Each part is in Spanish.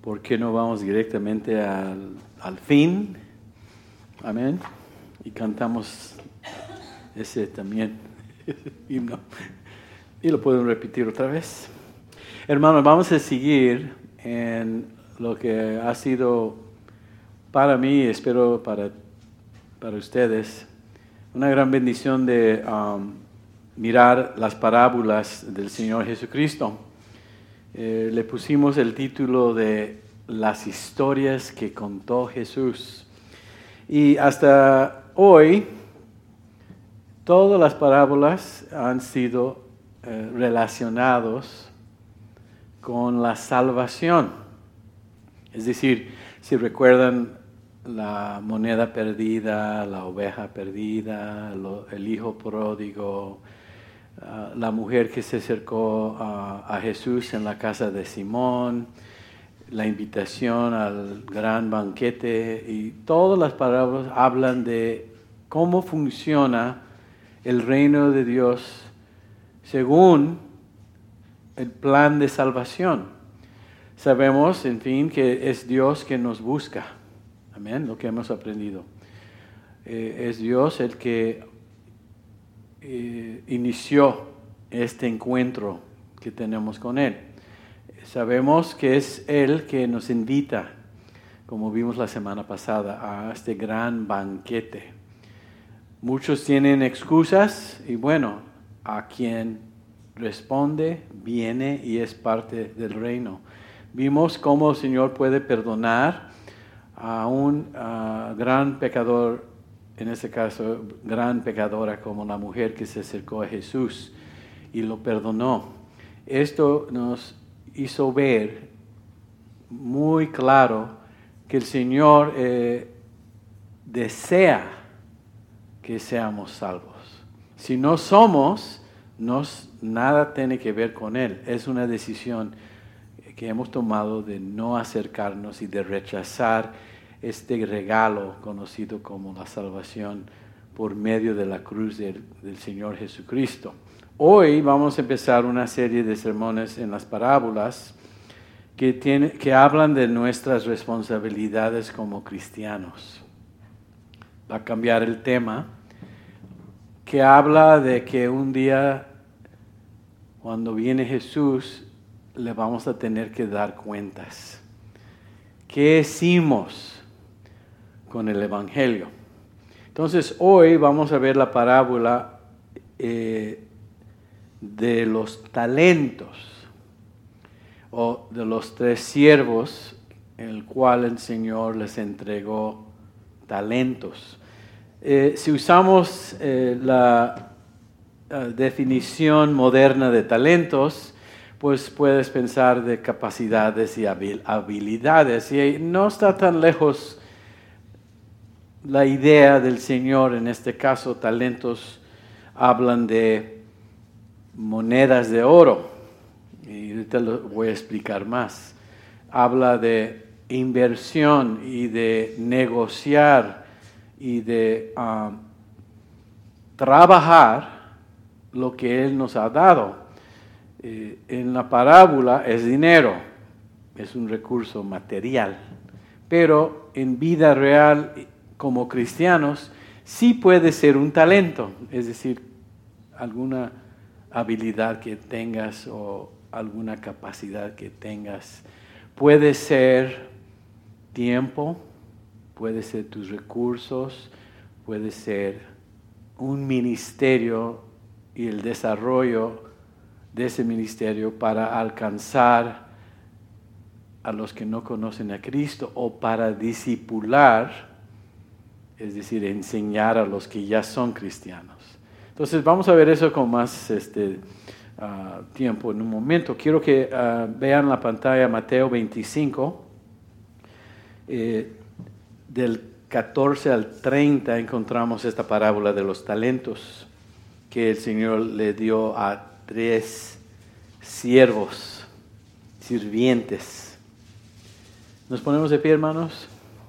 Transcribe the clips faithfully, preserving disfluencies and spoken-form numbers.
¿por qué no vamos directamente al, al fin? Amén. Y cantamos ese también himno. Y lo pueden repetir otra vez. Hermanos, vamos a seguir en lo que ha sido para mí, espero para, para ustedes, una gran bendición de um, mirar las parábolas del Señor Jesucristo. Eh, le pusimos el título de Las historias que contó Jesús. Y hasta hoy, todas las parábolas han sido eh, relacionadas con la salvación. Es decir, si recuerdan la moneda perdida, la oveja perdida, lo, el hijo pródigo, uh, la mujer que se acercó a, a Jesús en la casa de Simón, la invitación al gran banquete, y todas las parábolas hablan de cómo funciona el reino de Dios según el plan de salvación. Sabemos, en fin, que es Dios que nos busca. Amén, lo que hemos aprendido. Eh, es Dios el que eh, inició este encuentro que tenemos con Él. Sabemos que es Él que nos invita, como vimos la semana pasada, a este gran banquete. Muchos tienen excusas y bueno, a quien responde, viene y es parte del reino. Vimos cómo el Señor puede perdonar a un uh, gran pecador, en este caso, gran pecadora como la mujer que se acercó a Jesús y lo perdonó. Esto nos hizo ver muy claro que el Señor eh, desea que seamos salvos. Si no somos, nos, nada tiene que ver con Él. Es una decisión que hemos tomado de no acercarnos y de rechazar este regalo conocido como la salvación por medio de la cruz del, del Señor Jesucristo. Hoy vamos a empezar una serie de sermones en las parábolas que, tiene, que hablan de nuestras responsabilidades como cristianos. Va a cambiar el tema, que habla de que un día, cuando viene Jesús, le vamos a tener que dar cuentas. ¿Qué hicimos con el Evangelio? Entonces, hoy vamos a ver la parábola eh, de los talentos, o de los tres siervos, en el cual el Señor les entregó talentos. Eh, si usamos eh, la uh, definición moderna de talentos, pues puedes pensar de capacidades y habilidades. Y no está tan lejos la idea del Señor. En este caso, talentos hablan de monedas de oro. Y ahorita lo voy a explicar más. Habla de inversión y de negociar y de um, trabajar lo que Él nos ha dado. Eh, en la parábola es dinero, es un recurso material, pero en vida real, como cristianos, sí puede ser un talento, es decir, alguna habilidad que tengas o alguna capacidad que tengas. Puede ser tiempo, puede ser tus recursos, puede ser un ministerio y el desarrollo de ese ministerio para alcanzar a los que no conocen a Cristo o para discipular, es decir, enseñar a los que ya son cristianos. Entonces vamos a ver eso con más este, uh, tiempo en un momento. Quiero que uh, vean la pantalla Mateo veinticinco, eh, del catorce al treinta encontramos esta parábola de los talentos que el Señor le dio a tres siervos, sirvientes. ¿Nos ponemos de pie, hermanos?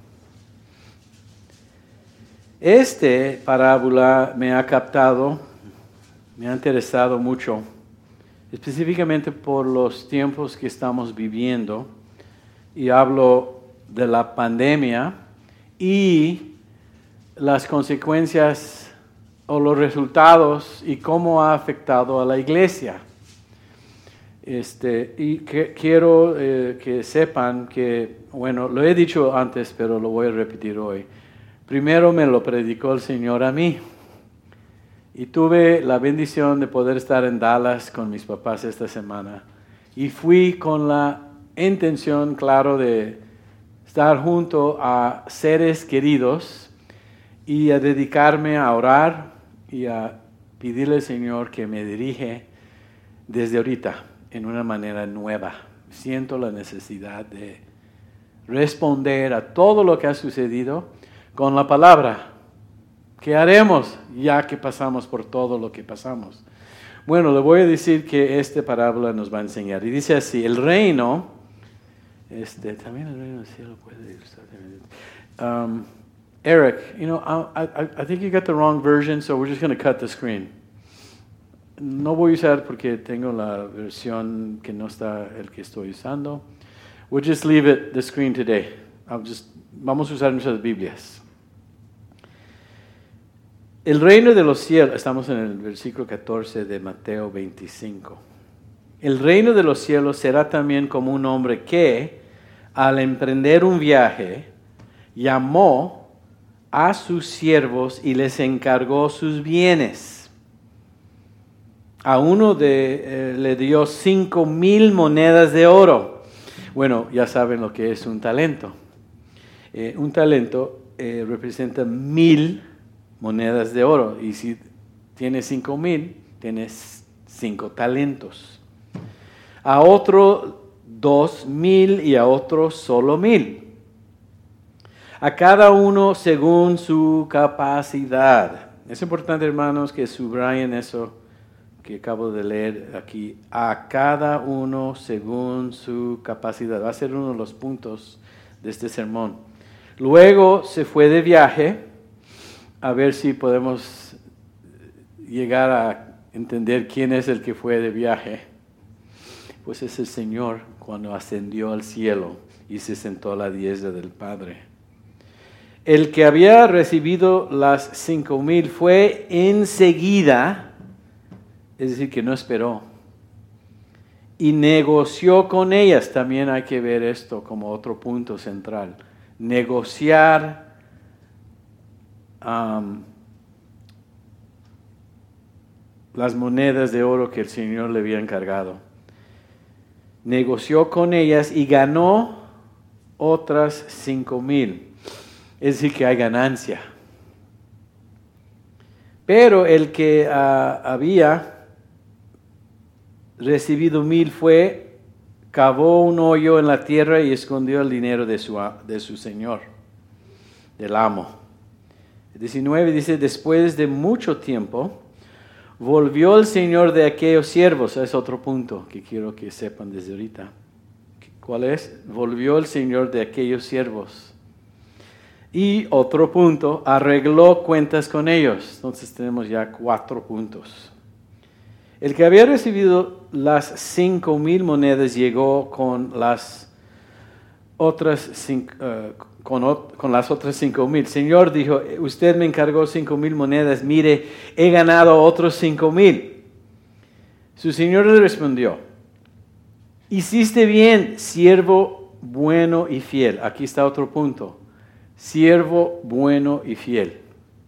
Esta parábola me ha captado, me ha interesado mucho, específicamente por los tiempos que estamos viviendo y hablo de la pandemia y las consecuencias o los resultados y cómo ha afectado a la iglesia. Este, y que, quiero eh, que sepan que, bueno, lo he dicho antes, pero lo voy a repetir hoy. Primero me lo predicó el Señor a mí. Y tuve la bendición de poder estar en Dallas con mis papás esta semana. Y fui con la intención, claro, de estar junto a seres queridos y a dedicarme a orar y a pedirle al Señor que me dirige desde ahorita en una manera nueva. Siento la necesidad de responder a todo lo que ha sucedido con la palabra. ¿Qué haremos ya que pasamos por todo lo que pasamos? Bueno, le voy a decir que esta parábola nos va a enseñar. Y dice así, el reino, este, también el reino del cielo puede ir. Um, Eric, you know, I, I, I think you got the wrong version, so we're just going to cut the screen. No voy a usar porque tengo la versión que no está el que estoy usando. We'll just leave it the screen today. I'll just, vamos a usar nuestras Biblias. El reino de los cielos, estamos en el versículo catorce de Mateo veinticinco. El reino de los cielos será también como un hombre que, al emprender un viaje, llamó a sus siervos y les encargó sus bienes. A uno de, eh, le dio cinco mil monedas de oro. Bueno, ya saben lo que es un talento. Eh, un talento eh, representa mil monedas de oro. Y si tienes cinco mil, tienes cinco talentos. A otro dos mil y a otro solo mil. A cada uno según su capacidad. Es importante, hermanos, que subrayen eso que acabo de leer aquí. A cada uno según su capacidad. Va a ser uno de los puntos de este sermón. Luego se fue de viaje a ver si podemos llegar a entender quién es el que fue de viaje. Pues es el Señor cuando ascendió al cielo y se sentó a la diestra del Padre. El que había recibido las cinco mil fue enseguida, es decir, que no esperó, y negoció con ellas. También hay que ver esto como otro punto central. Negociar um, las monedas de oro que el Señor le había encargado. Negoció con ellas y ganó otras cinco mil. Es decir, que hay ganancia. Pero el que uh, había recibido mil fue, cavó un hoyo en la tierra y escondió el dinero de su, de su señor, del amo. diecinueve dice, después de mucho tiempo, volvió el señor de aquellos siervos. Es otro punto que quiero que sepan desde ahorita. ¿Cuál es? Volvió el señor de aquellos siervos. Y otro punto, arregló cuentas con ellos. Entonces tenemos ya cuatro puntos. El que había recibido las cinco mil monedas llegó con las otras cinco, uh, con, con las otras cinco mil. Señor, dijo, usted me encargó cinco mil monedas, mire, he ganado otros cinco mil. Su señor le respondió, hiciste bien, siervo bueno y fiel. Aquí está otro punto. Siervo bueno y fiel.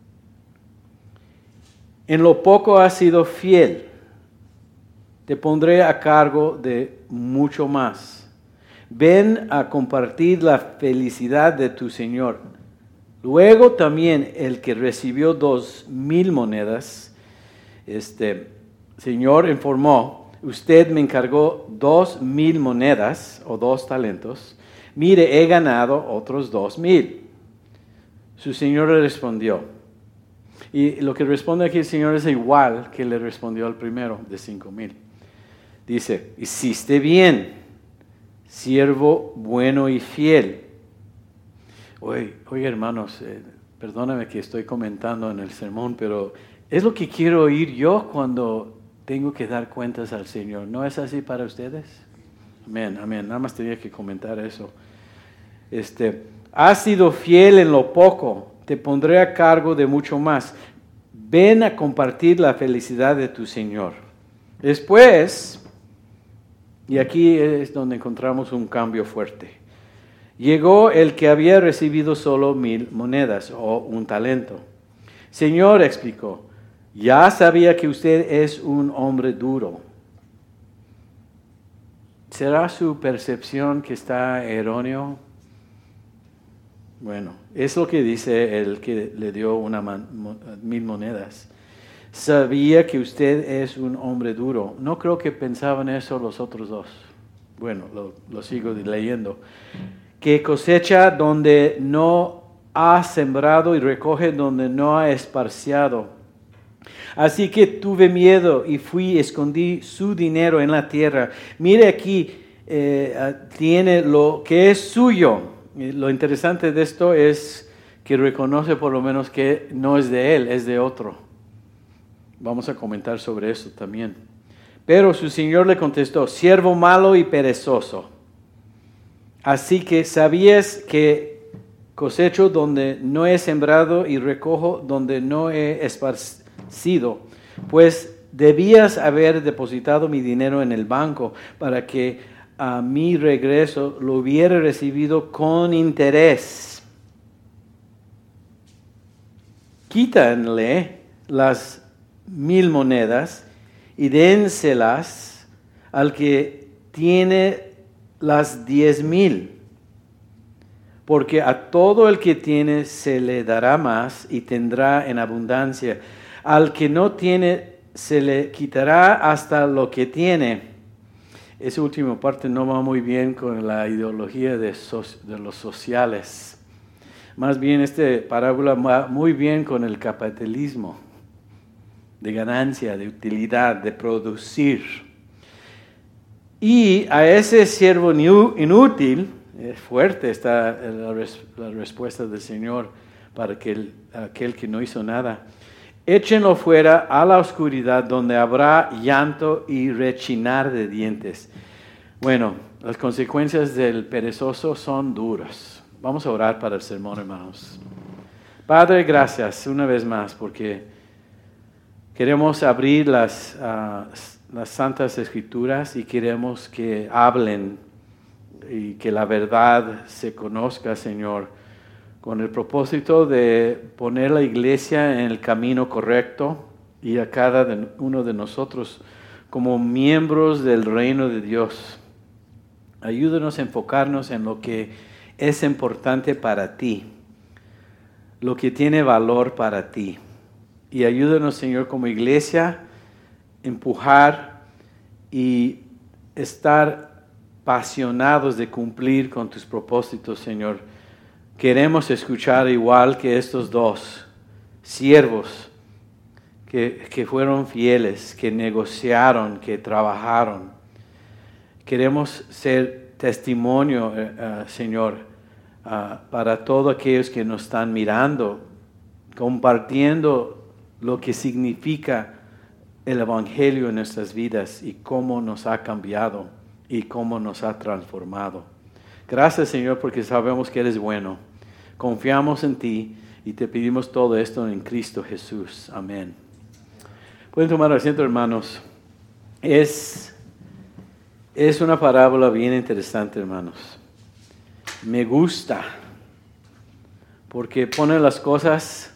En lo poco has sido fiel. Te pondré a cargo de mucho más. Ven a compartir la felicidad de tu Señor. Luego también el que recibió dos mil monedas, este Señor informó, usted me encargó dos mil monedas o dos talentos. Mire, he ganado otros dos mil. Su Señor le respondió. Y lo que responde aquí el Señor es igual que le respondió al primero de cinco mil. Dice, hiciste bien, siervo bueno y fiel. Oye, oye hermanos, eh, perdóname que estoy comentando en el sermón, pero es lo que quiero oír yo cuando tengo que dar cuentas al Señor. ¿No es así para ustedes? Amén, amén. Nada más tenía que comentar eso. Este, has sido fiel en lo poco, te pondré a cargo de mucho más. Ven a compartir la felicidad de tu Señor. Después, y aquí es donde encontramos un cambio fuerte. Llegó el que había recibido solo mil monedas o un talento. Señor, explicó, ya sabía que usted es un hombre duro. ¿Será su percepción que está erróneo? Bueno, es lo que dice el que le dio una man, mil monedas. Sabía que usted es un hombre duro. No creo que pensaban eso los otros dos. Bueno, lo, lo sigo leyendo. Que cosecha donde no ha sembrado y recoge donde no ha esparciado. Así que tuve miedo y fui, escondí su dinero en la tierra. Mire aquí, eh, tiene lo que es suyo. Lo interesante de esto es que reconoce por lo menos que no es de él, es de otro. Vamos a comentar sobre eso también. Pero su señor le contestó, siervo malo y perezoso. Así que sabías que cosecho donde no he sembrado y recojo donde no he esparcido, pues debías haber depositado mi dinero en el banco para que a mi regreso lo hubiera recibido con interés. Quítanle las mil monedas y dénselas al que tiene las diez mil, porque a todo el que tiene se le dará más y tendrá en abundancia. Al que no tiene se le quitará hasta lo que tiene. Esa última parte no va muy bien con la ideología de, so, de los sociales. Más bien esta parábola va muy bien con el capitalismo, de ganancia, de utilidad, de producir. Y a ese siervo inútil, es fuerte está la, res, la respuesta del Señor para aquel, aquel que no hizo nada. Échenlo fuera a la oscuridad donde habrá llanto y rechinar de dientes. Bueno, las consecuencias del perezoso son duras. Vamos a orar para el sermón, hermanos. Padre, gracias una vez más porque queremos abrir las... Uh, las Santas Escrituras y queremos que hablen y que la verdad se conozca, Señor, con el propósito de poner la iglesia en el camino correcto y a cada uno de nosotros como miembros del reino de Dios. Ayúdanos a enfocarnos en lo que es importante para ti, lo que tiene valor para ti. Y ayúdanos, Señor, como iglesia, empujar y estar apasionados de cumplir con tus propósitos, Señor. Queremos escuchar igual que estos dos siervos que, que fueron fieles, que negociaron, que trabajaron. Queremos ser testimonio, uh, uh, Señor, uh, para todos aquellos que nos están mirando, compartiendo lo que significa el Evangelio en nuestras vidas y cómo nos ha cambiado y cómo nos ha transformado. Gracias, Señor, porque sabemos que eres bueno. Confiamos en ti y te pedimos todo esto en Cristo Jesús. Amén. Pueden tomar asiento, hermanos. Es, es una parábola bien interesante, hermanos. Me gusta porque pone las cosas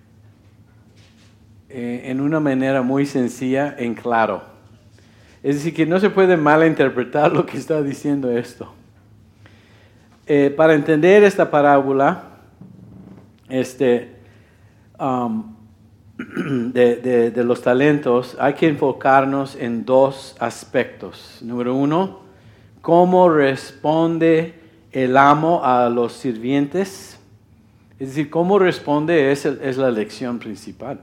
en una manera muy sencilla, en claro. Es decir, que no se puede malinterpretar lo que está diciendo esto. Eh, para entender esta parábola este, um, de, de, de los talentos, hay que enfocarnos en dos aspectos. Número uno, cómo responde el amo a los sirvientes. Es decir, cómo responde es, es la lección principal.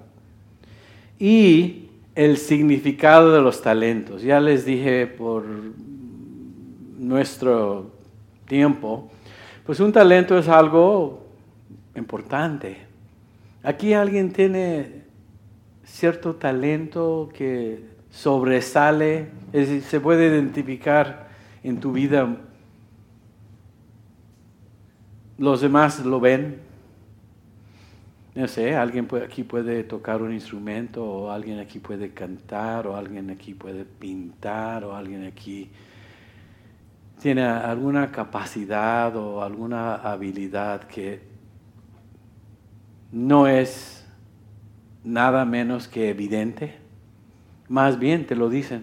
Y el significado de los talentos. Ya les dije por nuestro tiempo, pues un talento es algo importante. Aquí alguien tiene cierto talento que sobresale, es decir, se puede identificar en tu vida, los demás lo ven. No sé, alguien puede, aquí puede tocar un instrumento, o alguien aquí puede cantar, o alguien aquí puede pintar, o alguien aquí tiene alguna capacidad o alguna habilidad que no es nada menos que evidente. Más bien te lo dicen.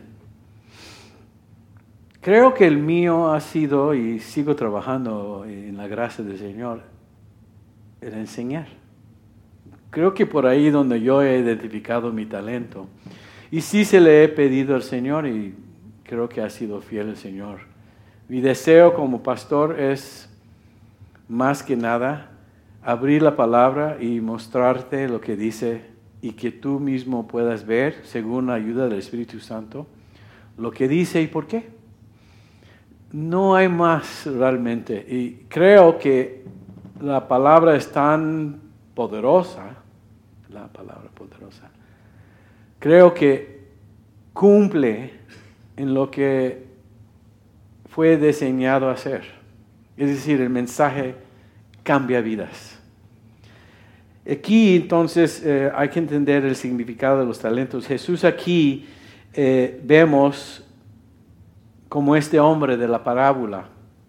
Creo que el mío ha sido, y sigo trabajando en la gracia del Señor, el enseñar. Creo que por ahí donde yo he identificado mi talento. Y sí se le he pedido al Señor, y creo que ha sido fiel el Señor. Mi deseo como pastor es, más que nada, abrir la palabra y mostrarte lo que dice, y que tú mismo puedas ver, según la ayuda del Espíritu Santo, lo que dice y por qué. No hay más realmente. Y creo que la palabra es tan poderosa, la palabra poderosa, creo que cumple en lo que fue diseñado a hacer. Es decir, el mensaje cambia vidas. Aquí entonces eh, hay que entender el significado de los talentos. Jesús aquí eh, vemos como este hombre de la parábola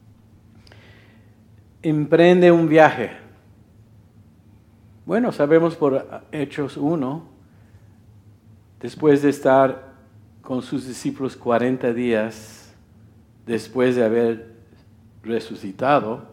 emprende un viaje. Bueno, sabemos por Hechos uno, después de estar con sus discípulos cuarenta días, después de haber resucitado,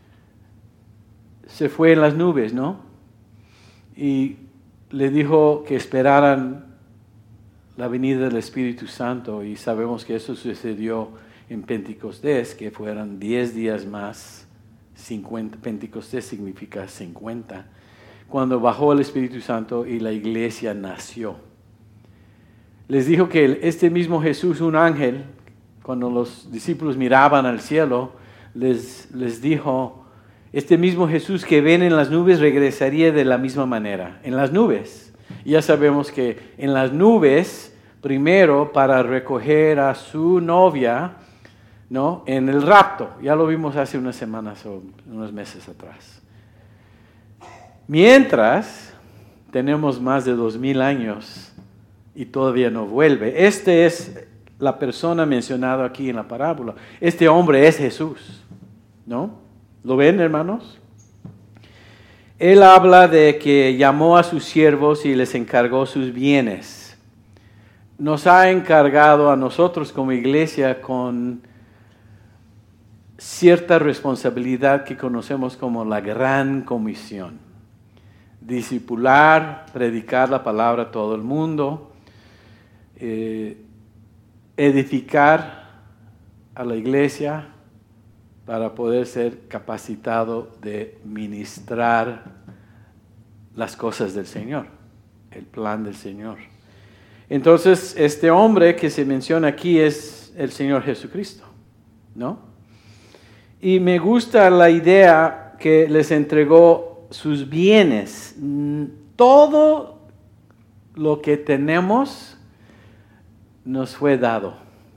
se fue en las nubes, ¿no? Y le dijo que esperaran la venida del Espíritu Santo, y sabemos que eso sucedió en Pentecostés, que fueran diez días más. cincuenta, Pentecostés significa cincuenta, cuando bajó el Espíritu Santo y la iglesia nació. Les dijo que este mismo Jesús, un ángel, cuando los discípulos miraban al cielo, les, les dijo, este mismo Jesús que ven en las nubes regresaría de la misma manera, en las nubes. Y ya sabemos que en las nubes, primero para recoger a su novia, ¿no? En el rapto, ya lo vimos hace unas semanas o unos meses atrás. Mientras, tenemos más de dos mil años y todavía no vuelve. Esta es la persona mencionada aquí en la parábola. Este hombre es Jesús, ¿no? ¿Lo ven, hermanos? Él habla de que llamó a sus siervos y les encargó sus bienes. Nos ha encargado a nosotros como iglesia con cierta responsabilidad que conocemos como la gran comisión. Discipular, predicar la palabra a todo el mundo, eh, edificar a la iglesia para poder ser capacitado de ministrar las cosas del Señor, el plan del Señor. Entonces, este hombre que se menciona aquí es el Señor Jesucristo, ¿no? Y me gusta la idea que les entregó sus bienes. Todo lo que tenemos nos fue dado.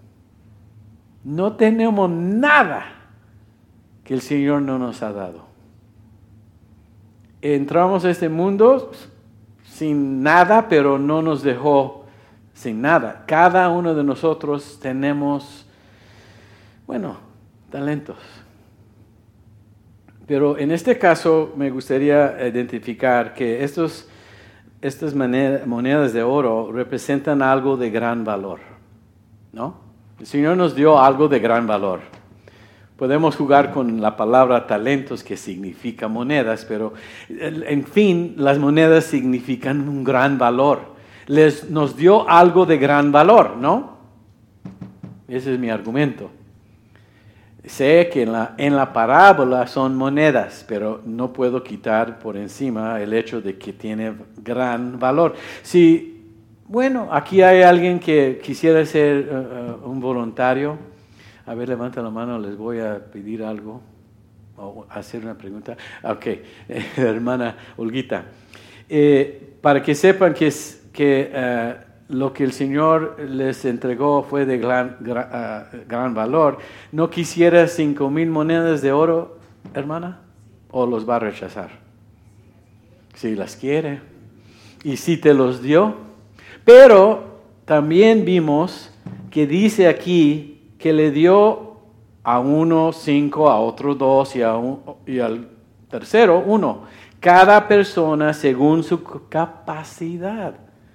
No tenemos nada que el Señor no nos ha dado. Entramos a este mundo sin nada, pero no nos dejó sin nada. Cada uno de nosotros tenemos, bueno, talentos. Pero en este caso me gustaría identificar que estos, estas monedas de oro representan algo de gran valor, ¿no? El Señor nos dio algo de gran valor. Podemos jugar con la palabra talentos, que significa monedas, pero en fin, las monedas significan un gran valor. Les, nos dio algo de gran valor, ¿no? Ese es mi argumento. Sé que en la, en la parábola son monedas, pero no puedo quitar por encima el hecho de que tiene gran valor. Si, bueno, aquí hay alguien que quisiera ser uh, uh, un voluntario. A ver, levanta la mano, les voy a pedir algo o hacer una pregunta. Ok, eh, hermana Olguita. Eh, para que sepan que, es, que uh, lo que el Señor les entregó fue de gran, gran, uh, gran valor, ¿no quisiera cinco mil monedas de oro, hermana? ¿O los va a rechazar? Si las quiere. Y si te los dio. Pero también vimos que dice aquí que le dio a uno cinco, a otro dos y, a un, y al tercero uno. Cada persona según su capacidad.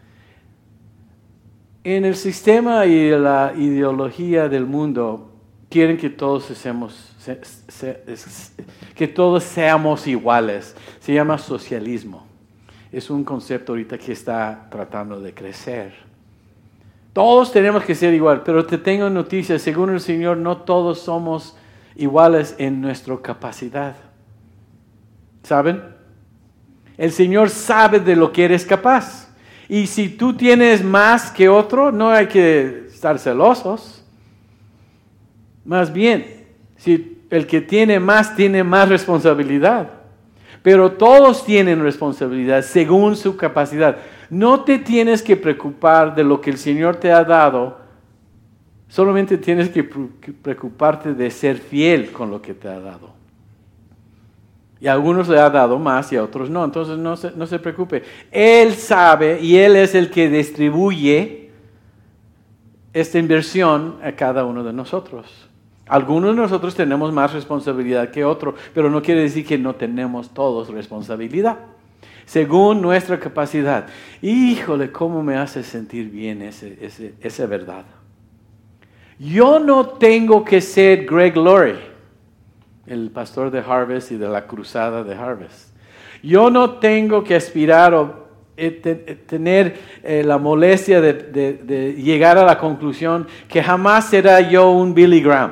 En el sistema y la ideología del mundo, quieren que todos seamos, se, se, que todos seamos iguales. Se llama socialismo. Es un concepto ahorita que está tratando de crecer. Todos tenemos que ser igual, pero te tengo noticias. Según el Señor, no todos somos iguales en nuestra capacidad. ¿Saben? El Señor sabe de lo que eres capaz. Y si tú tienes más que otro, no hay que estar celosos. Más bien, si el que tiene más tiene más responsabilidad. Pero todos tienen responsabilidad según su capacidad. No te tienes que preocupar de lo que el Señor te ha dado. Solamente tienes que preocuparte de ser fiel con lo que te ha dado. Y a algunos le ha dado más y a otros no. Entonces no se, no se preocupe. Él sabe y Él es el que distribuye esta inversión a cada uno de nosotros. Algunos de nosotros tenemos más responsabilidad que otros, pero no quiere decir que no tenemos todos responsabilidad. Según nuestra capacidad. Híjole, cómo me hace sentir bien ese, ese, esa verdad. Yo no tengo que ser Greg Laurie, el pastor de Harvest y de la cruzada de Harvest. Yo no tengo que aspirar o eh, te, tener eh, la molestia de, de, de llegar a la conclusión que jamás será yo un Billy Graham.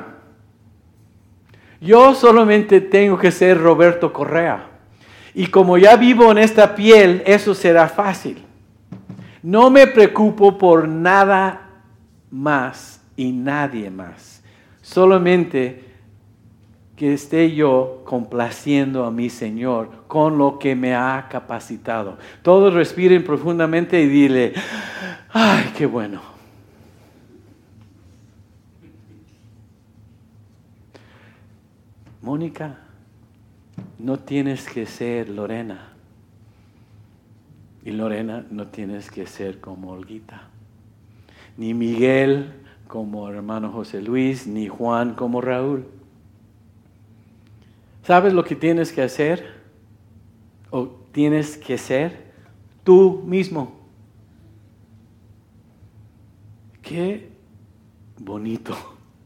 Yo solamente tengo que ser Roberto Correa. Y como ya vivo en esta piel, eso será fácil. No me preocupo por nada más y nadie más. Solamente que esté yo complaciendo a mi Señor con lo que me ha capacitado. Todos respiren profundamente y dile, ¡ay, qué bueno! Mónica, no tienes que ser Lorena. Y Lorena, no tienes que ser como Olguita. Ni Miguel como hermano José Luis, ni Juan como Raúl. ¿Sabes lo que tienes que hacer? ¿O tienes que ser? Tú mismo. Qué bonito.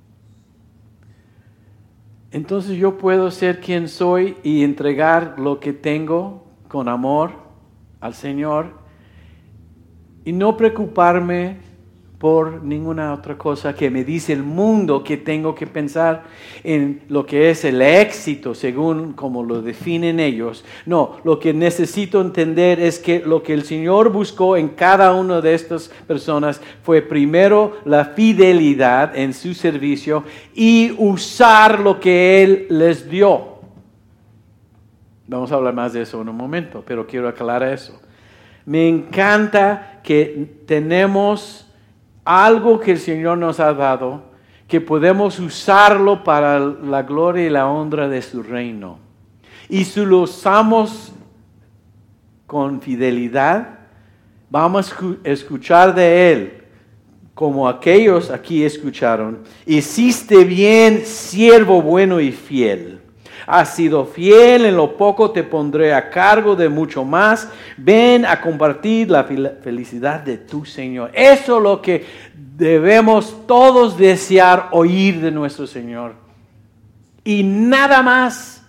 Entonces yo puedo ser quien soy y entregar lo que tengo con amor al Señor y no preocuparme por ninguna otra cosa que me dice el mundo que tengo que pensar en lo que es el éxito según como lo definen ellos. No, lo que necesito entender es que lo que el Señor buscó en cada una de estas personas fue primero la fidelidad en su servicio y usar lo que Él les dio. Vamos a hablar más de eso en un momento, pero quiero aclarar eso. Me encanta que tenemos algo que el Señor nos ha dado, que podemos usarlo para la gloria y la honra de su reino. Y si lo usamos con fidelidad, vamos a escuchar de Él, como aquellos aquí escucharon. Hiciste bien, siervo bueno y fiel. Has sido fiel en lo poco, te pondré a cargo de mucho más. Ven a compartir la felicidad de tu Señor. Eso es lo que debemos todos desear oír de nuestro Señor. Y nada más.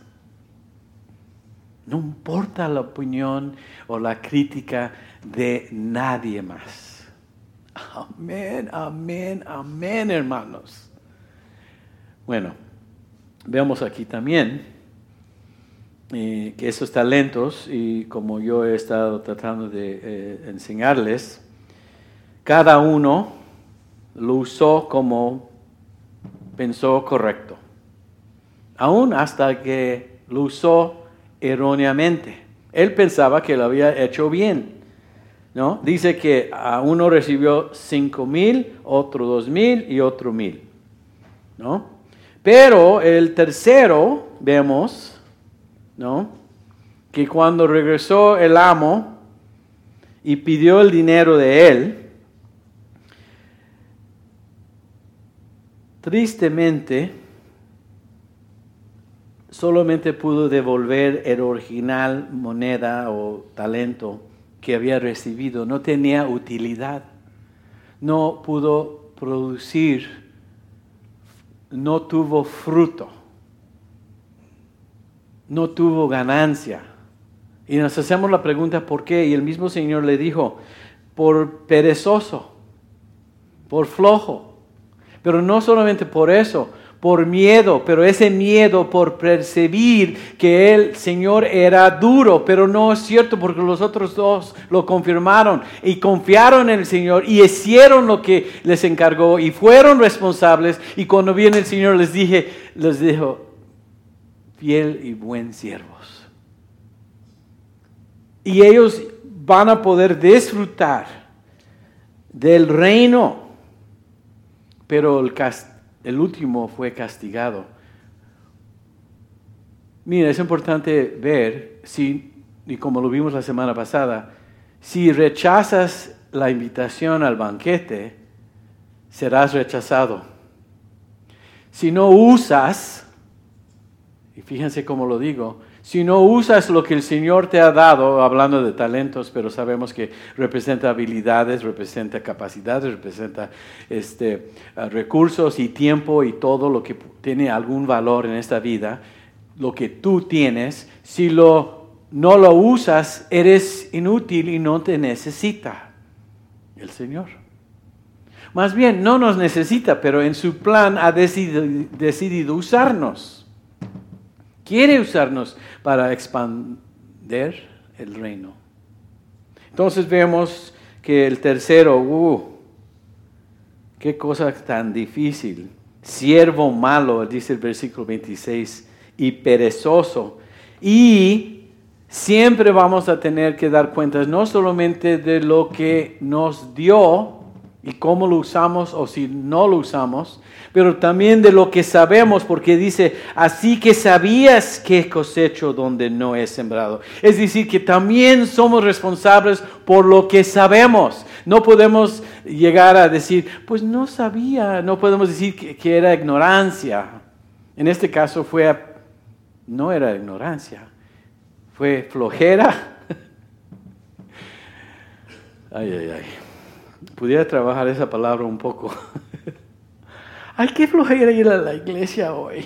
No importa la opinión o la crítica de nadie más. Amén, amén, amén, hermanos. Bueno, vemos aquí también eh, que esos talentos, y como yo he estado tratando de eh, enseñarles, cada uno lo usó como pensó correcto, aún hasta que lo usó erróneamente. Él pensaba que lo había hecho bien, ¿no? Dice que a uno recibió cinco mil, otro dos mil y otro mil, ¿no? Pero el tercero, vemos, ¿no? Que cuando regresó el amo y pidió el dinero de él, tristemente, solamente pudo devolver el original moneda o talento que había recibido. No tenía utilidad. No pudo producir. No tuvo fruto. No tuvo ganancia. Y nos hacemos la pregunta ¿por qué? Y el mismo Señor le dijo, por perezoso, por flojo. Pero no solamente por eso, por miedo, pero ese miedo por percibir que el Señor era duro, pero no es cierto porque los otros dos lo confirmaron y confiaron en el Señor y hicieron lo que les encargó y fueron responsables. Y cuando viene el Señor les dije, les dijo, fiel y buen siervos. Y ellos van a poder disfrutar del reino. Pero el, cast- el último fue castigado. Mira, es importante ver, si, y como lo vimos la semana pasada, si rechazas la invitación al banquete, serás rechazado. Si no usas, y fíjense cómo lo digo, si no usas lo que el Señor te ha dado, hablando de talentos, pero sabemos que representa habilidades, representa capacidades, representa este, uh, recursos y tiempo y todo lo que tiene algún valor en esta vida, lo que tú tienes, si lo, no lo usas, eres inútil y no te necesita el Señor. Más bien, no nos necesita, pero en su plan ha decidido, decidido usarnos. Quiere usarnos para expandir el reino. Entonces vemos que el tercero, uh, qué cosa tan difícil. Siervo malo, dice el versículo veintiséis, y perezoso. Y siempre vamos a tener que dar cuentas no solamente de lo que nos dio y cómo lo usamos o si no lo usamos, pero también de lo que sabemos, porque dice, así que sabías que cosecho donde no he sembrado. Es decir, que también somos responsables por lo que sabemos. No podemos llegar a decir, pues no sabía, no podemos decir que, que era ignorancia. En este caso fue, no era ignorancia, fue flojera. Ay, ay, ay. Pudiera trabajar esa palabra un poco. Ay, qué flojera ir a la iglesia hoy.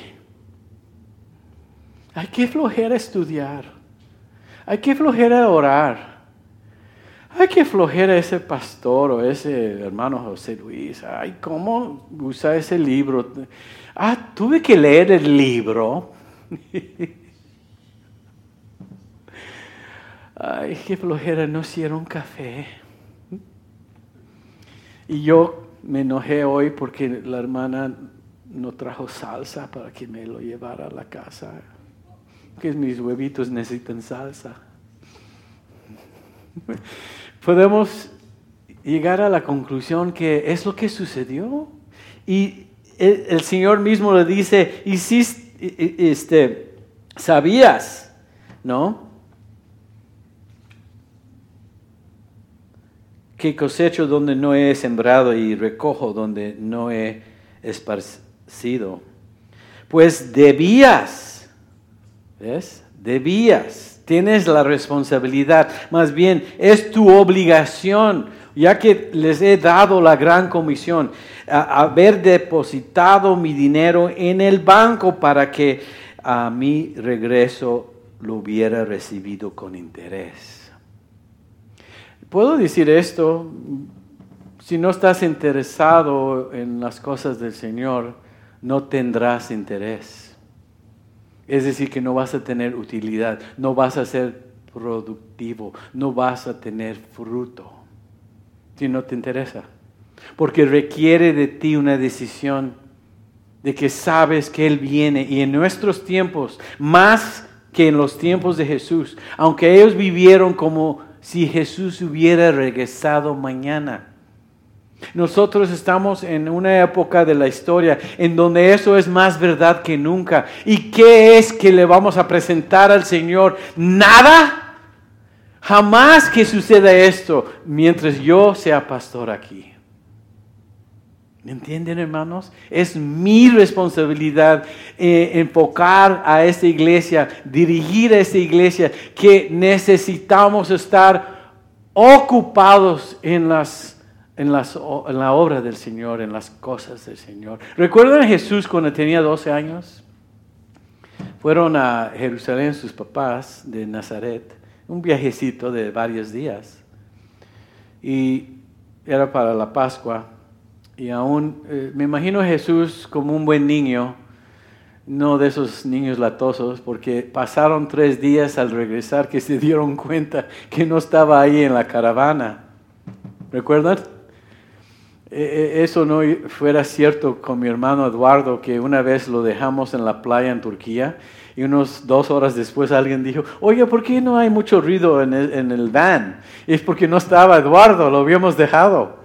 Ay, qué flojera estudiar. Ay, qué flojera orar. Ay, qué flojera ese pastor o ese hermano José Luis. Ay, cómo usa ese libro. Ah, tuve que leer el libro. Ay, qué flojera, no hicieron café. Y yo me enojé hoy porque la hermana no trajo salsa para que me lo llevara a la casa. Que mis huevitos necesitan salsa. Podemos llegar a la conclusión que es lo que sucedió. Y el, el Señor mismo le dice, hiciste, este, sabías, ¿no? Que cosecho donde no he sembrado y recojo donde no he esparcido. Pues debías, ¿ves? Debías, tienes la responsabilidad, más bien es tu obligación, ya que les he dado la gran comisión, a, haber depositado mi dinero en el banco para que a mi regreso lo hubiera recibido con interés. Puedo decir esto, si no estás interesado en las cosas del Señor, no tendrás interés. Es decir, que no vas a tener utilidad, no vas a ser productivo, no vas a tener fruto, si no te interesa. Porque requiere de ti una decisión de que sabes que Él viene. Y en nuestros tiempos, más que en los tiempos de Jesús, aunque ellos vivieron como si Jesús hubiera regresado mañana? Nosotros estamos en una época de la historia en donde eso es más verdad que nunca. ¿Y qué es que le vamos a presentar al Señor? ¿Nada? Jamás que suceda esto mientras yo sea pastor aquí. ¿Me entienden, hermanos? Es mi responsabilidad eh, enfocar a esta iglesia, dirigir a esta iglesia, que necesitamos estar ocupados en las En, las, en la obra del Señor, en las cosas del Señor. ¿Recuerdan a Jesús cuando tenía doce años? Fueron a Jerusalén sus papás de Nazaret, un viajecito de varios días. Y era para la Pascua. Y aún, eh, me imagino a Jesús como un buen niño, no de esos niños latosos, porque pasaron tres días al regresar que se dieron cuenta que no estaba ahí en la caravana. ¿Recuerdan? Eso no fuera cierto con mi hermano Eduardo, que una vez lo dejamos en la playa en Turquía y unos dos horas después alguien dijo, oye, ¿por qué no hay mucho ruido en el, en el van? Y es porque no estaba Eduardo, lo habíamos dejado.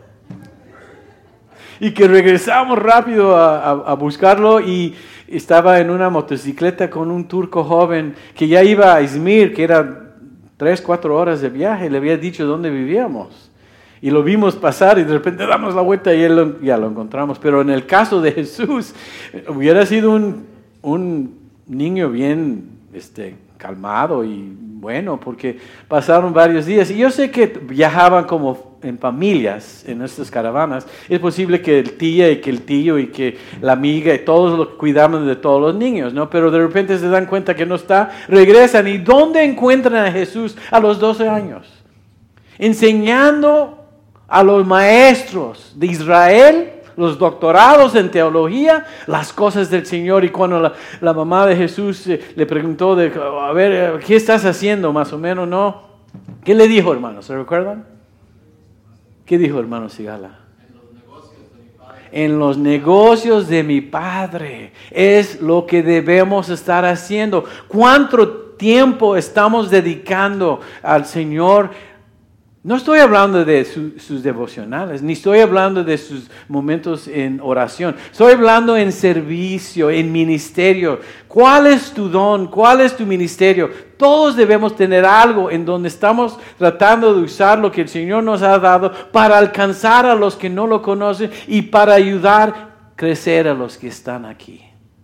Y que regresamos rápido a, a, a buscarlo y estaba en una motocicleta con un turco joven que ya iba a Izmir, que era tres, cuatro horas de viaje, le había dicho dónde vivíamos. Y lo vimos pasar y de repente damos la vuelta y él lo, ya lo encontramos. Pero en el caso de Jesús, hubiera sido un, un niño bien este, calmado y bueno, porque pasaron varios días. Y yo sé que viajaban como en familias en estas caravanas. Es posible que el tía y que el tío y que la amiga y todos lo cuidaban de todos los niños, ¿no? Pero de repente se dan cuenta que no está, regresan. ¿Y dónde encuentran a Jesús a los doce años? Enseñando a los maestros de Israel, los doctorados en teología, las cosas del Señor. Y cuando la, la mamá de Jesús eh, le preguntó, de, a ver, ¿qué estás haciendo? Más o menos, ¿no? ¿Qué le dijo, hermanos? ¿Se recuerdan? ¿Qué dijo, hermano Sigala? En los negocios de mi padre. En los negocios de mi Padre. Es lo que debemos estar haciendo. ¿Cuánto tiempo estamos dedicando al Señor? No estoy hablando de su, sus devocionales, ni estoy hablando de sus momentos en oración. Estoy hablando en servicio, en ministerio. ¿Cuál es tu don? ¿Cuál es tu ministerio? Todos debemos tener algo en donde estamos tratando de usar lo que el Señor nos ha dado para alcanzar a los que no lo conocen y para ayudar a crecer a los que están aquí.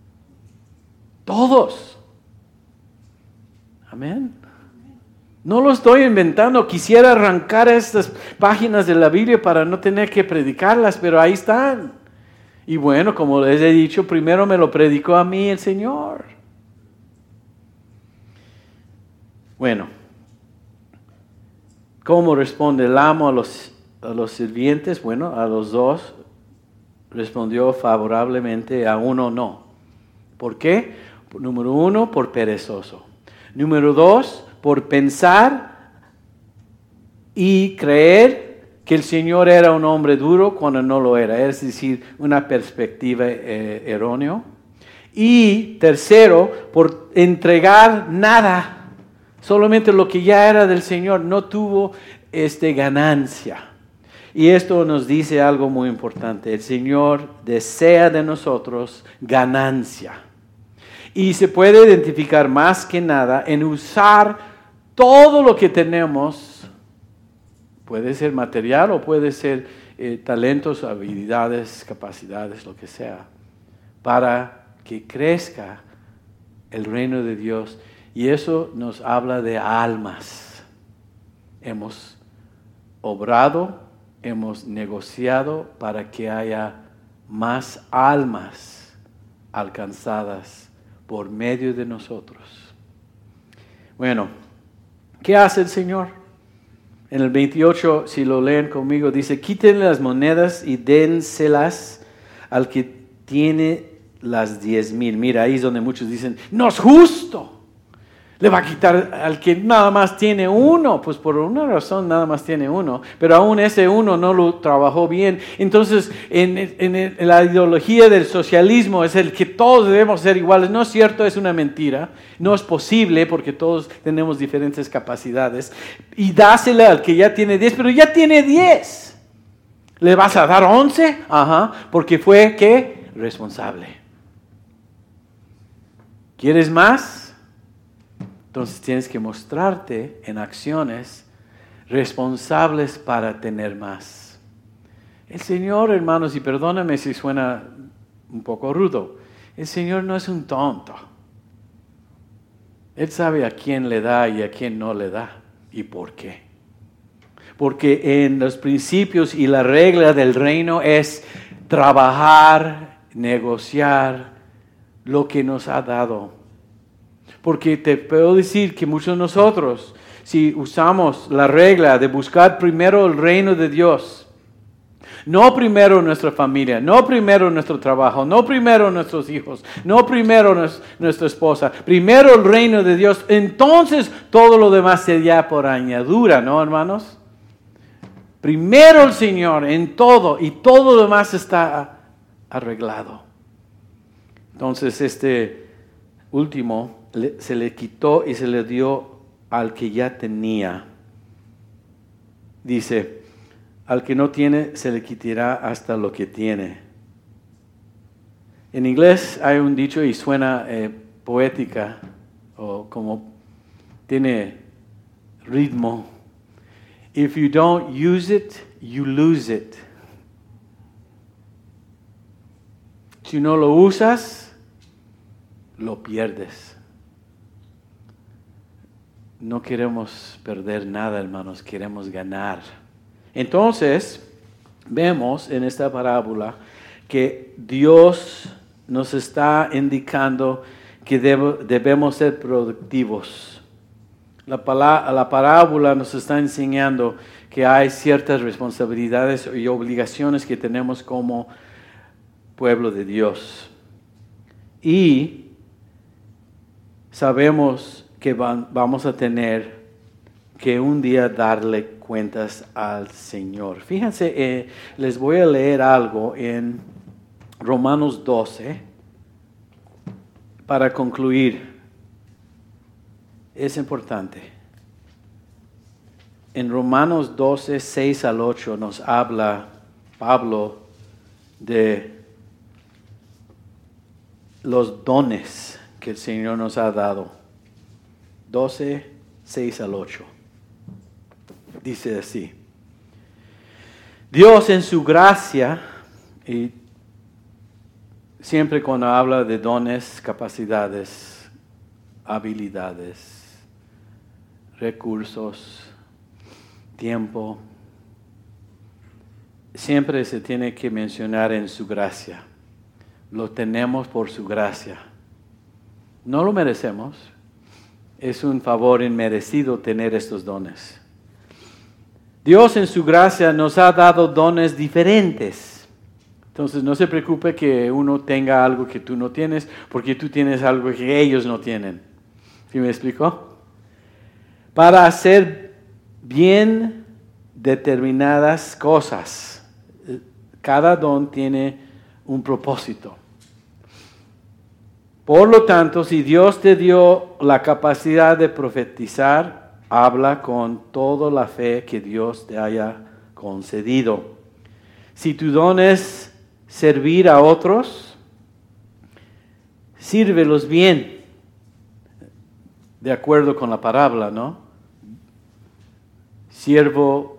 Todos. Amén. No lo estoy inventando. Quisiera arrancar estas páginas de la Biblia para no tener que predicarlas, pero ahí están. Y bueno, como les he dicho, primero me lo predicó a mí el Señor. Bueno, ¿cómo responde el amo a los, a los sirvientes? Bueno, a los dos respondió favorablemente, a uno no. ¿Por qué? Número uno, por perezoso. Número dos, por pensar y creer que el Señor era un hombre duro cuando no lo era, es decir, una perspectiva eh, errónea. Y tercero, por entregar nada, solamente lo que ya era del Señor, no tuvo este, ganancia. Y esto nos dice algo muy importante, el Señor desea de nosotros ganancia. Y se puede identificar más que nada en usar todo lo que tenemos, puede ser material o puede ser eh, talentos, habilidades, capacidades, lo que sea, para que crezca el reino de Dios. Y eso nos habla de almas. Hemos obrado, hemos negociado para que haya más almas alcanzadas por medio de nosotros. Bueno, ¿qué hace el Señor? En el veintiocho, si lo leen conmigo, dice, quítenle las monedas y dénselas al que tiene las diez mil. Mira, ahí es donde muchos dicen, no es justo. Le va a quitar al que nada más tiene uno, pues por una razón nada más tiene uno, pero aún ese uno no lo trabajó bien. Entonces, en, en, en la ideología del socialismo es el que todos debemos ser iguales. No es cierto, es una mentira. No es posible porque todos tenemos diferentes capacidades. Y dásela al que ya tiene diez, pero ya tiene diez. ¿Le vas a dar once? Ajá, porque fue, ¿qué? Responsable. ¿Quieres más? Entonces tienes que mostrarte en acciones responsables para tener más. El Señor, hermanos, y perdóname si suena un poco rudo, el Señor no es un tonto. Él sabe a quién le da y a quién no le da y por qué. Porque en los principios y la regla del reino es trabajar, negociar lo que nos ha dado. Porque te puedo decir que muchos de nosotros, si usamos la regla de buscar primero el reino de Dios, no primero nuestra familia, no primero nuestro trabajo, no primero nuestros hijos, no primero nuestra esposa, primero el reino de Dios, entonces todo lo demás sería por añadidura, ¿no, hermanos? Primero el Señor en todo y todo lo demás está arreglado. Entonces este último se le quitó y se le dio al que ya tenía. Dice, al que no tiene se le quitará hasta lo que tiene. En inglés hay un dicho y suena eh, poética o como tiene ritmo. If you don't use it, you lose it. Si no lo usas, lo pierdes. No queremos perder nada, hermanos, queremos ganar. Entonces, vemos en esta parábola que Dios nos está indicando que debo, debemos ser productivos. La, palá, la parábola nos está enseñando que hay ciertas responsabilidades y obligaciones que tenemos como pueblo de Dios. Y sabemos que van, vamos a tener que un día darle cuentas al Señor. Fíjense, eh, les voy a leer algo en Romanos doce para concluir. Es importante. En Romanos doce, seis al ocho nos habla Pablo de los dones que el Señor nos ha dado. doce, seis al ocho. Dice así. Dios en su gracia, y siempre cuando habla de dones, capacidades, habilidades, recursos, tiempo, siempre se tiene que mencionar en su gracia. Lo tenemos por su gracia. No lo merecemos. Es un favor inmerecido tener estos dones. Dios en su gracia nos ha dado dones diferentes. Entonces no se preocupe que uno tenga algo que tú no tienes, porque tú tienes algo que ellos no tienen. ¿Sí me explicó? Para hacer bien determinadas cosas. Cada don tiene un propósito. Por lo tanto, si Dios te dio la capacidad de profetizar, habla con toda la fe que Dios te haya concedido. Si tu don es servir a otros, sírvelos bien, de acuerdo con la parábola, ¿no? Siervo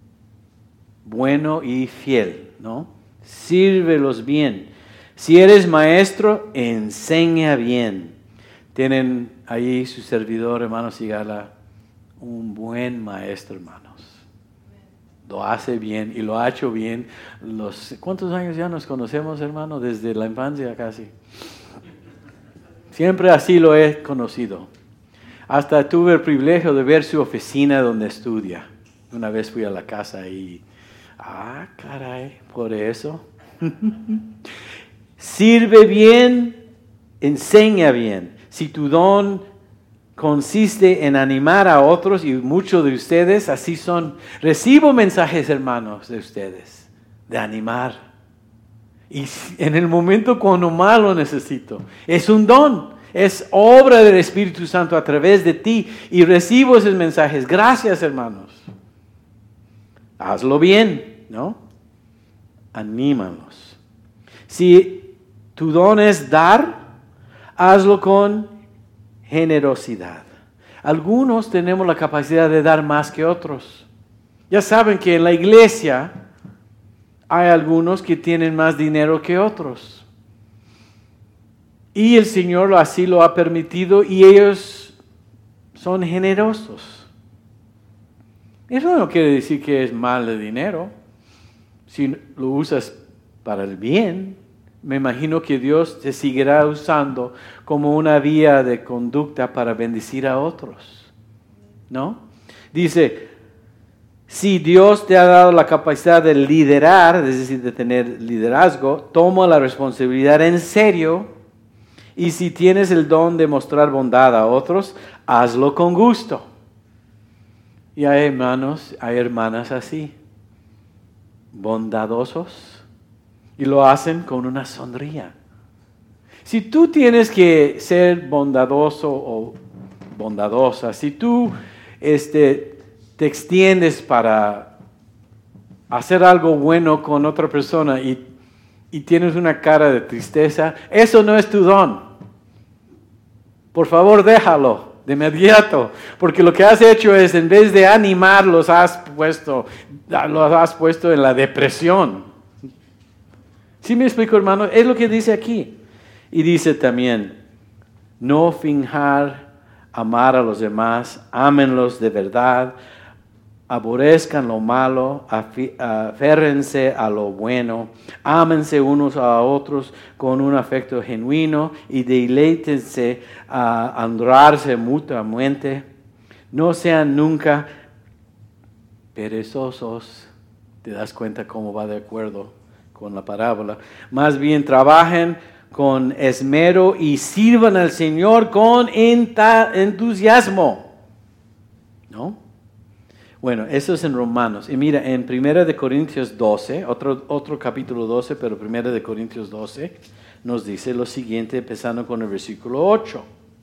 bueno y fiel, ¿no? Sírvelos bien. Si eres maestro, enseña bien. Tienen ahí su servidor, hermano Sigala, un buen maestro, hermanos. Lo hace bien y lo ha hecho bien. Los, ¿cuántos años ya nos conocemos, hermano? Desde la infancia casi. Siempre así lo he conocido. Hasta tuve el privilegio de ver su oficina donde estudia. Una vez fui a la casa y, ah, caray, por eso. Sirve bien, enseña bien. Si tu don consiste en animar a otros, y muchos de ustedes así son. Recibo mensajes, hermanos, de ustedes, de animar. Y en el momento cuando más lo necesito, es un don, es obra del Espíritu Santo a través de ti, y recibo esos mensajes. Gracias, hermanos. Hazlo bien, ¿no? Anímalos. Si tu don es dar, hazlo con generosidad. Algunos tenemos la capacidad de dar más que otros. Ya saben que en la iglesia hay algunos que tienen más dinero que otros. Y el Señor así lo ha permitido y ellos son generosos. Eso no quiere decir que es mal el dinero. Si lo usas para el bien, me imagino que Dios te seguirá usando como una vía de conducta para bendecir a otros, ¿no? Dice, si Dios te ha dado la capacidad de liderar, es decir, de tener liderazgo, toma la responsabilidad en serio, y si tienes el don de mostrar bondad a otros, hazlo con gusto. Y hay hermanos, hay hermanas así, bondadosos, y lo hacen con una sonrisa. Si tú tienes que ser bondadoso o bondadosa, si tú este, te extiendes para hacer algo bueno con otra persona y, y tienes una cara de tristeza, eso no es tu don. Por favor, déjalo de inmediato, porque lo que has hecho es, en vez de animarlos, has puesto, los has puesto en la depresión. ¿Sí me explico, hermano? Es lo que dice aquí. Y dice también, no finjar amar a los demás, ámenlos de verdad, aborrezcan lo malo, aférrense a lo bueno, ámense unos a otros con un afecto genuino y deleítense a honrarse mutuamente. No sean nunca perezosos. ¿Te das cuenta cómo va de acuerdo con la parábola? Más bien trabajen con esmero y sirvan al Señor con entusiasmo. ¿No? Bueno, eso es en Romanos. Y mira, en Primera de Corintios doce, otro, otro capítulo doce, pero Primera de Corintios doce, nos dice lo siguiente, empezando con el versículo ocho.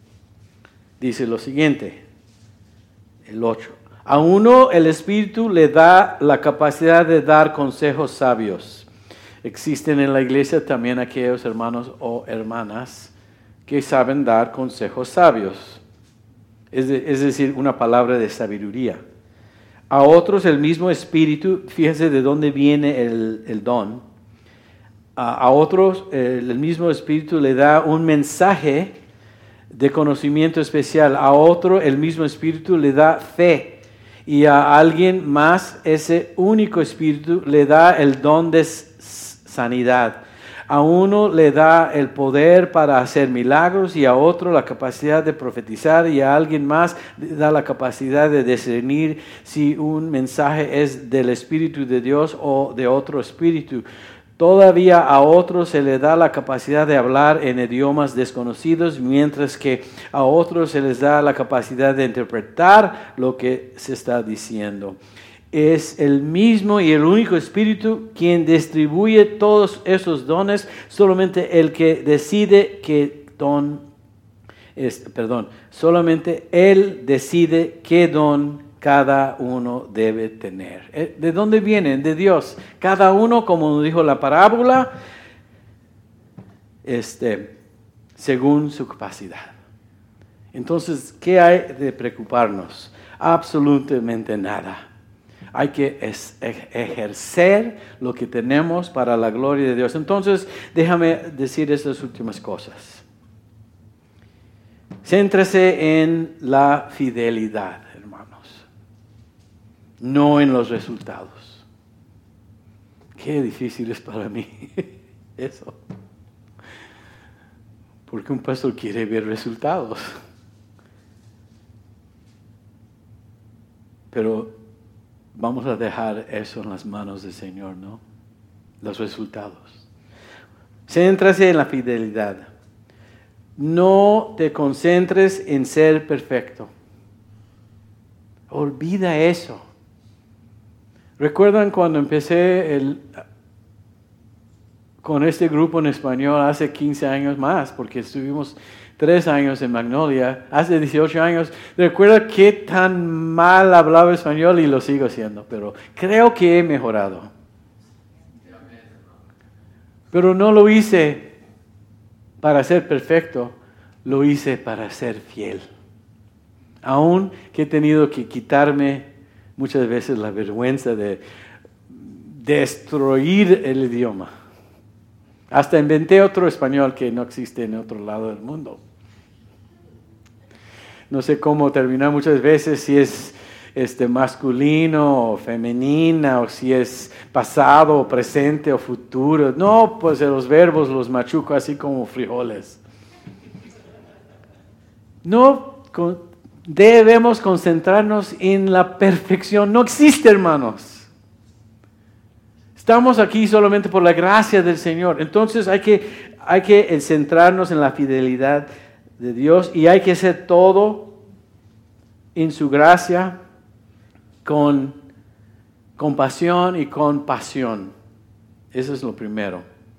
Dice lo siguiente, el ocho. A uno el Espíritu le da la capacidad de dar consejos sabios. Existen en la iglesia también aquellos hermanos o hermanas que saben dar consejos sabios. Es, de, es decir, una palabra de sabiduría. A otros el mismo Espíritu, fíjense de dónde viene el, el don. A, a otros el, el mismo Espíritu le da un mensaje de conocimiento especial. A otro el mismo Espíritu le da fe. Y a alguien más ese único Espíritu le da el don de sanidad. A uno le da el poder para hacer milagros y a otro la capacidad de profetizar y a alguien más le da la capacidad de discernir si un mensaje es del Espíritu de Dios o de otro espíritu. Todavía a otros se le da la capacidad de hablar en idiomas desconocidos, mientras que a otros se les da la capacidad de interpretar lo que se está diciendo. Es el mismo y el único Espíritu quien distribuye todos esos dones, solamente el que decide qué don es, perdón, solamente Él decide qué don cada uno debe tener. ¿De dónde vienen? De Dios. Cada uno, como nos dijo la parábola, este, según su capacidad. Entonces, ¿qué hay de preocuparnos? Absolutamente nada. Hay que ejercer lo que tenemos para la gloria de Dios. Entonces, déjame decir estas últimas cosas. Céntrese en la fidelidad, hermanos, no en los resultados. Qué difícil es para mí eso. Porque un pastor quiere ver resultados. Pero vamos a dejar eso en las manos del Señor, ¿no? Los resultados. Céntrase en la fidelidad. No te concentres en ser perfecto. Olvida eso. ¿Recuerdan cuando empecé el, con este grupo en español hace quince años más? Porque estuvimos tres años en Magnolia, hace dieciocho años. Recuerda qué tan mal hablaba español y lo sigo haciendo, pero creo que he mejorado. Pero no lo hice para ser perfecto, lo hice para ser fiel. Aún que he tenido que quitarme muchas veces la vergüenza de destruir el idioma. Hasta inventé otro español que no existe en otro lado del mundo. No sé cómo terminar muchas veces, si es este, masculino o femenina, o si es pasado o presente o futuro. No, pues los verbos los machuco así como frijoles. No con, debemos concentrarnos en la perfección. No existe, hermanos. Estamos aquí solamente por la gracia del Señor. Entonces hay que, hay que centrarnos en la fidelidad de Dios y hay que hacer todo en su gracia con compasión y con pasión. Eso es lo primero.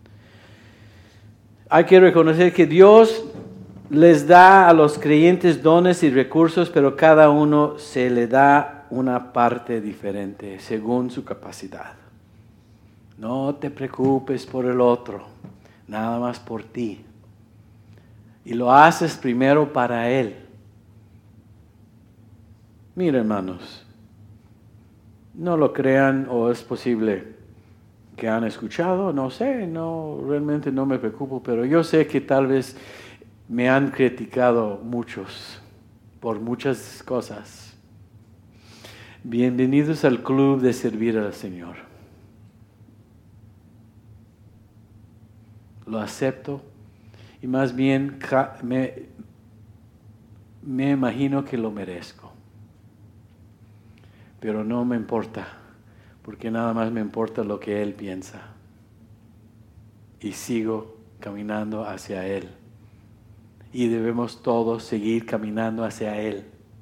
Hay que reconocer que Dios les da a los creyentes dones y recursos, pero cada uno se le da una parte diferente según su capacidad. No te preocupes por el otro, nada más por ti. Y lo haces primero para Él. Mira, hermanos, no lo crean o es posible que han escuchado, no sé, no, realmente no me preocupo, pero yo sé que tal vez me han criticado muchos por muchas cosas. Bienvenidos al club de servir al Señor. Lo acepto y más bien me, me imagino que lo merezco. Pero no me importa, porque nada más me importa lo que Él piensa. Y sigo caminando hacia Él. Y debemos todos seguir caminando hacia Él,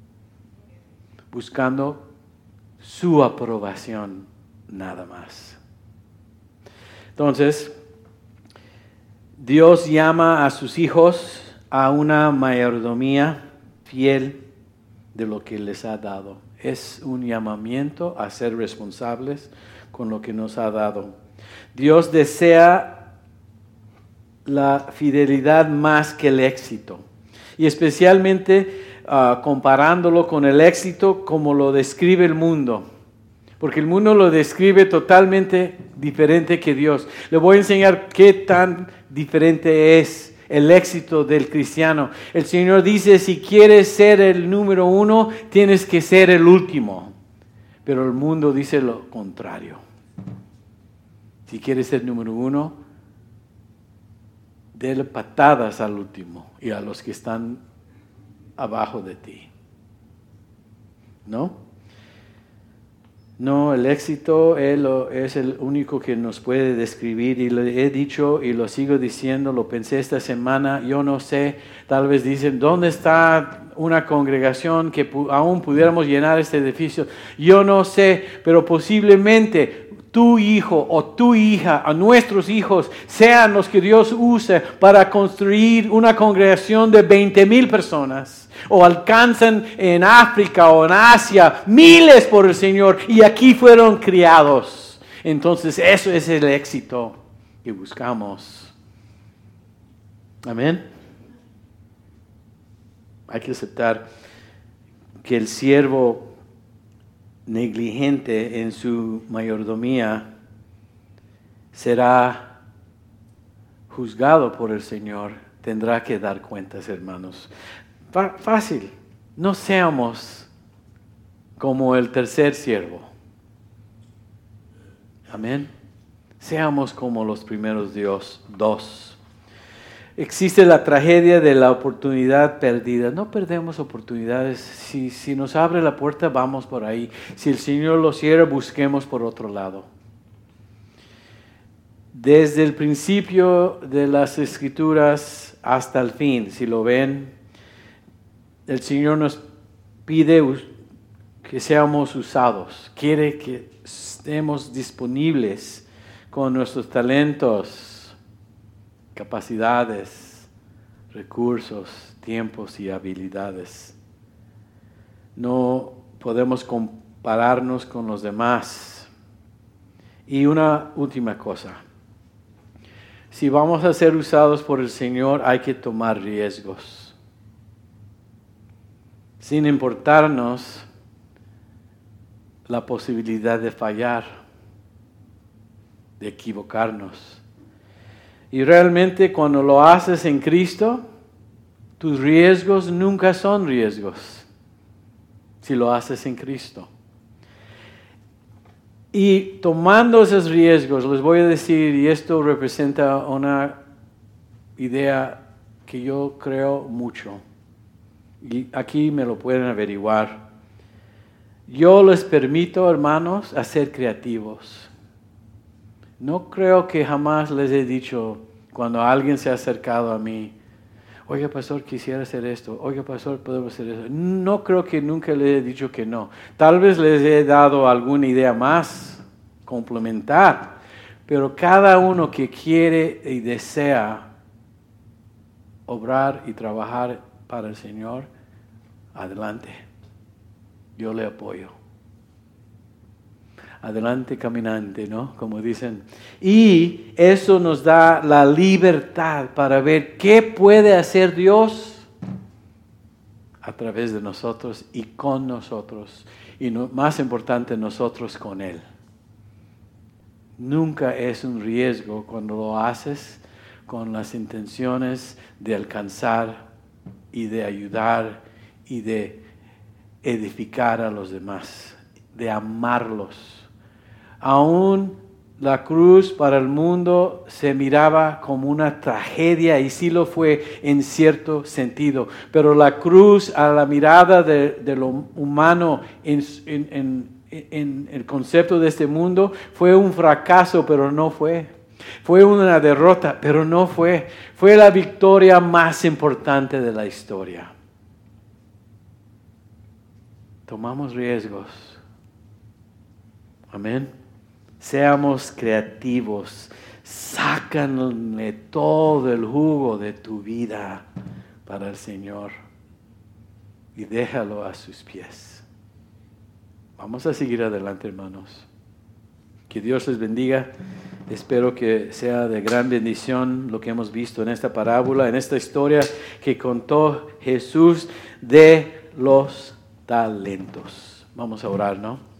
buscando su aprobación, nada más. Entonces, Dios llama a sus hijos a una mayordomía fiel de lo que les ha dado. Es un llamamiento a ser responsables con lo que nos ha dado. Dios desea la fidelidad más que el éxito. Y especialmente uh, comparándolo con el éxito como lo describe el mundo. Porque el mundo lo describe totalmente diferente que Dios. Le voy a enseñar qué tan diferente es el éxito del cristiano. El Señor dice, si quieres ser el número uno, tienes que ser el último. Pero el mundo dice lo contrario. Si quieres ser número uno, dale patadas al último y a los que están abajo de ti. ¿No? No, el éxito él es el único que nos puede describir y lo he dicho y lo sigo diciendo, lo pensé esta semana, yo no sé, tal vez dicen, ¿dónde está una congregación que pu- aún pudiéramos llenar este edificio? Yo no sé, pero posiblemente tu hijo o tu hija, a nuestros hijos, sean los que Dios use para construir una congregación de veinte mil personas. O alcanzan en África o en Asia miles por el Señor y aquí fueron criados. Entonces eso es el éxito que buscamos. Amén. Hay que aceptar que el siervo negligente en su mayordomía será juzgado por el Señor. Tendrá que dar cuentas, hermanos. Fácil, no seamos como el tercer siervo. Amén. Seamos como los primeros Dios, dos. Existe la tragedia de la oportunidad perdida. No perdemos oportunidades. Si, si nos abre la puerta, vamos por ahí. Si el Señor lo cierra, busquemos por otro lado. desde el principio de las Escrituras hasta el fin, si lo ven, el Señor nos pide que seamos usados, quiere que estemos disponibles con nuestros talentos, capacidades, recursos, tiempos y habilidades. No podemos compararnos con los demás. Y una última cosa. Si vamos a ser usados por el Señor, hay que tomar riesgos. Sin importarnos la posibilidad de fallar, de equivocarnos. Y realmente cuando lo haces en Cristo, tus riesgos nunca son riesgos. Si lo haces en Cristo. Y tomando esos riesgos, les voy a decir, y esto representa una idea que yo creo mucho. Y aquí me lo pueden averiguar. Yo les permito, hermanos, a ser creativos. No creo que jamás les he dicho, cuando alguien se ha acercado a mí, oiga, pastor, quisiera hacer esto. Oiga, pastor, podemos hacer eso. No creo que nunca les he dicho que no. Tal vez les he dado alguna idea más, complementar. Pero cada uno que quiere y desea obrar y trabajar para el Señor, adelante. Yo le apoyo. Adelante caminante, ¿no? Como dicen. Y eso nos da la libertad para ver qué puede hacer Dios a través de nosotros y con nosotros. Y no, más importante, nosotros con Él. Nunca es un riesgo cuando lo haces con las intenciones de alcanzar y de ayudar y de edificar a los demás, de amarlos. Aún la cruz para el mundo se miraba como una tragedia y sí lo fue en cierto sentido. Pero la cruz a la mirada de, de lo humano en, en, en, en el concepto de este mundo fue un fracaso, pero no fue. Fue una derrota, pero no fue. Fue la victoria más importante de la historia. Tomamos riesgos. Amén. Seamos creativos. Sácanle todo el jugo de tu vida para el Señor. Y déjalo a sus pies. Vamos a seguir adelante, hermanos. Que Dios les bendiga. Espero que sea de gran bendición lo que hemos visto en esta parábola, en esta historia que contó Jesús de los talentos. Vamos a orar, ¿no?